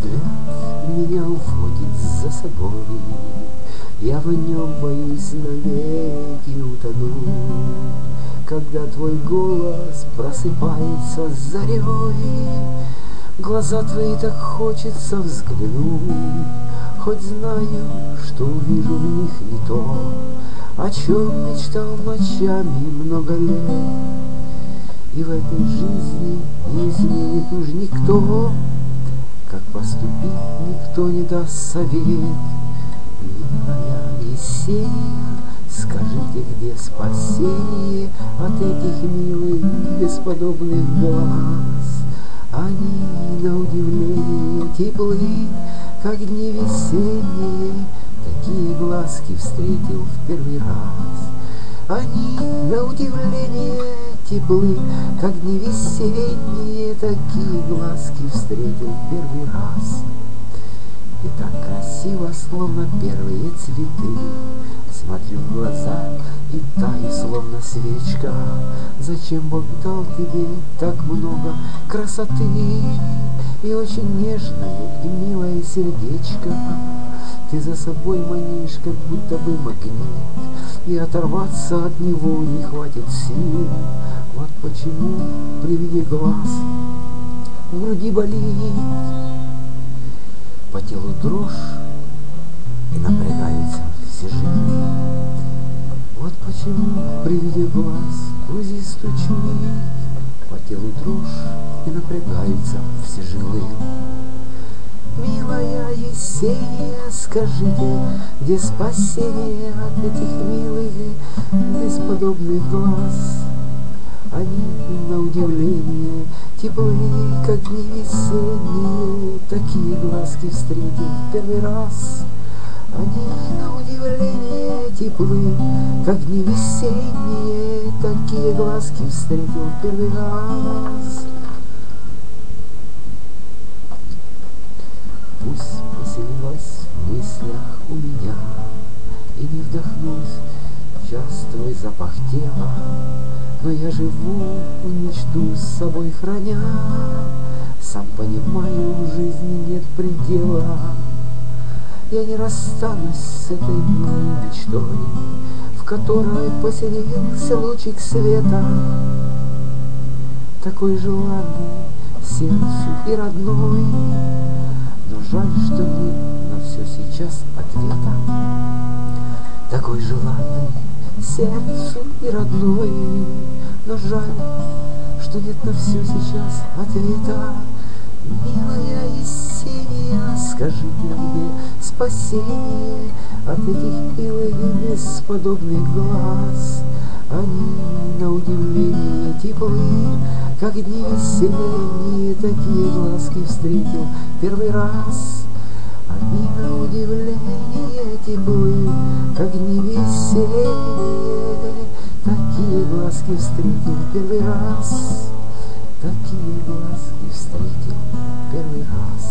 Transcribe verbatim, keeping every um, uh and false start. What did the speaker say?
взгляд меня уводит за собой, я в нем боюсь навеки утонуть. Когда твой голос просыпается с зарей, глаза твои так хочется взглянуть, хоть знаю, что увижу в них не то, о чем мечтал ночами много лет. И в этой жизни не изменит уж никто, как поступить никто не даст совет. Милая Есения, скажите, где спасение от этих милых бесподобных глаз? Они на удивление теплы, как дни весенние, такие глазки встретил в первый раз. Они на удивление теплы, как дни весенние, такие глазки встретил в первый раз. И так красиво, словно первые цветы, смотрю в глаза и таю, словно свечка. Зачем Бог дал тебе так много красоты и очень нежное и милое сердечко? Ты за собой манишь, как будто бы магнит, и оторваться от него не хватит сил. Вот почему при виде глаз в груди болит, по телу дрожь и напрягаются все жилы. Вот почему при виде глаз в груди стучит, по телу дрожь и напрягаются все жилы. Милая Есения, скажите, где спасение от этих милых бесподобных глаз? Они на удивление теплы, как дни весенние, такие глазки встретил в первый раз. Они на удивление теплы, как дни весенние, такие глазки встретил в первый раз. Пусть поселилась в мыслях у меня и не вдохнуть час твой запах тела, но я живу мечту с собой храня. Сам понимаю, в жизни нет предела. Я не расстанусь с этой милой мечтой, в которой поселился лучик света, такой желанный сердцу и родной. Но жаль, что нет на все сейчас ответа, такой желанный сердцу и родной. Но жаль, что нет на все сейчас ответа. Милая Есения, скажите, где спасение от этих милых бесподобных глаз? Они на удивление теплы, как дни весенние, такие глазки встретил первый раз. Они на удивление теплы, как дни весенние, такие глазки встретил первый раз. Такие глазки встретил первый раз.